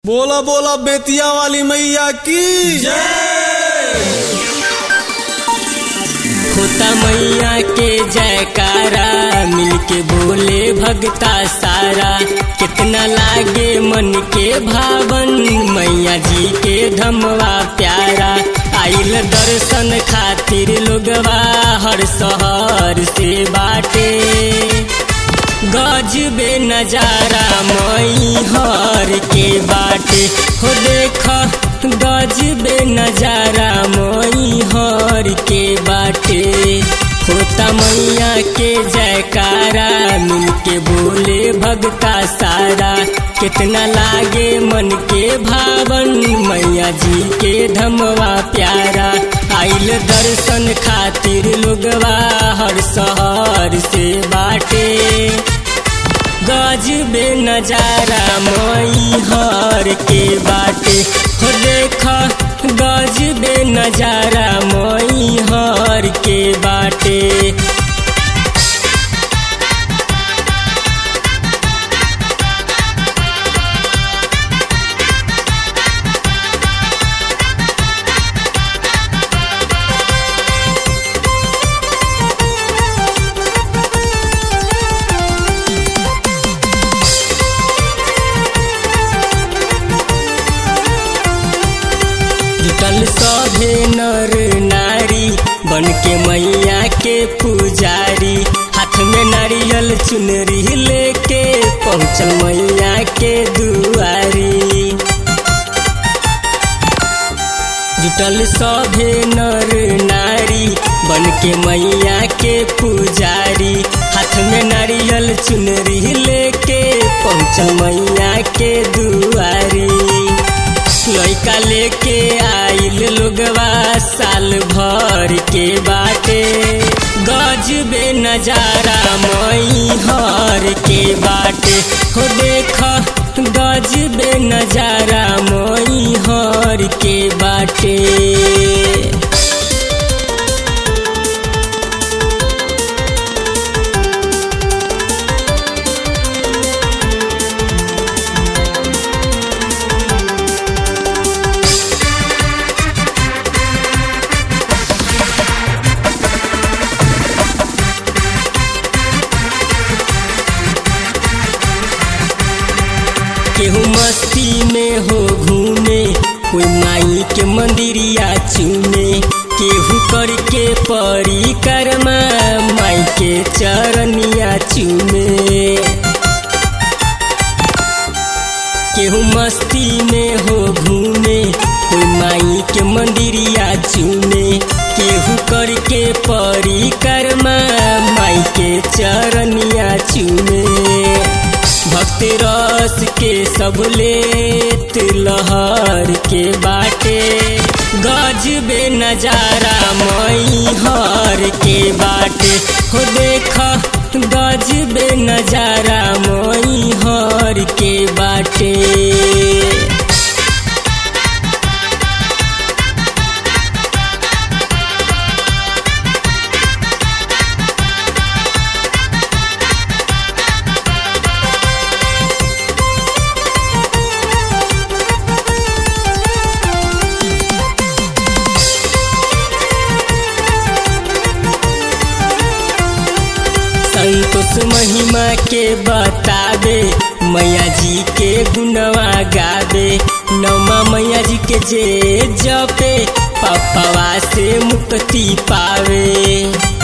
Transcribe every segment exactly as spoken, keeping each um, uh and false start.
बोला बोला बेतिया वाली मैया की जय। होता मैया के जयकारा मिलके बोले भगता सारा। कितना लागे मन के भावन मैया जी के धमवा प्यारा। आइल दर्शन खातिर लोगवा हर शहर से बाटे। गजबे नजारा मई हर के बाटे। हो देखा गजबे नजारा मई हर के बाटे। होता मैया के जयकारा मिलके बोले भगता सारा। कितना लागे मन के भावन मैया जी के धमवा प्यारा। आइल दर्शन खातिर लोगवा हर शहर से बाटे। गजबे नजारा मई हर के बाटे। हो देखा गजबे नजारा मई हर के बाटे। जुटल सभे नर नारी बन के मैया के पुजारी। हाथ में नारियल चुनरी लेके पहुँचल मैया के दुआरी। जुटल सभे नर नारी बन के मैया के पुजारी। हाथ में नारियल चुनरी लेके पहुँचल मैया के दुआरी। लइका लेके आइल लोगवा साल भर के बाटे। गजबे नजारा मई हर के बाटे। हो देखा गजबे नजारा मई हर के बाटे। केहू मस्ती में हो घूमे, कोई माई के मंदिरिया चूमे। केहू करके परिक्रमा माई के चरनिया चूमे। केहू मस्ती में हो घूमे, कोई माई के मंदिरिया चूमे। केहू करके परिक्रमा माई के चरनिया चूमे। भक्त रस के सब लेत लहर के बाटे। गजबे नजारा मई हर के बाटे। हो देखा गजबे नजारा मई हर के बाटे। संतोष महिमा के बतावे मैया जी के गुणवा गावे। नौमा मैया जी के जे जपे पापवा से मुक्ति पावे।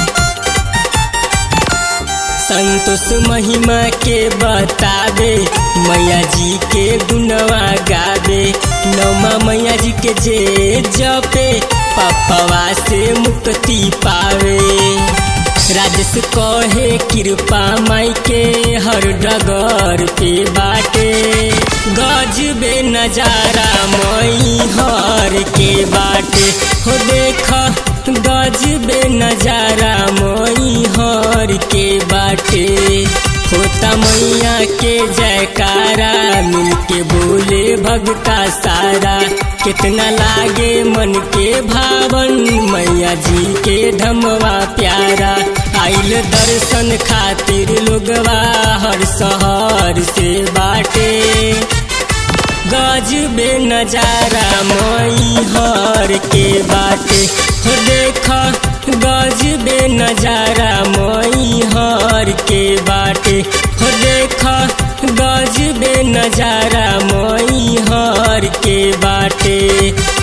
संतोष महिमा के बतावे मैया जी के गुणवा गावे। नौमा मैया जी के जे जपे पापवा से मुक्ति पावे। राजेश कहे कृपा माई के हर डगर पे बाटे। गजबे नजारा मई हर के बाटे। हो देखा गजबे नजारा मई हर के बाटे। होता मैया के जयकारा मिलके बोले भगता सारा। कितना लागे मन के भावन मैया जी के धमवा प्यारा। आइल दर्शन खातिर लोगवा हर शहर से बाटे। गजबे नजारा मई हर के बाटे हो देखा गजबे नजारा मई हर के बाटे हो देखा गजबे नजारा मई हर के बाटे।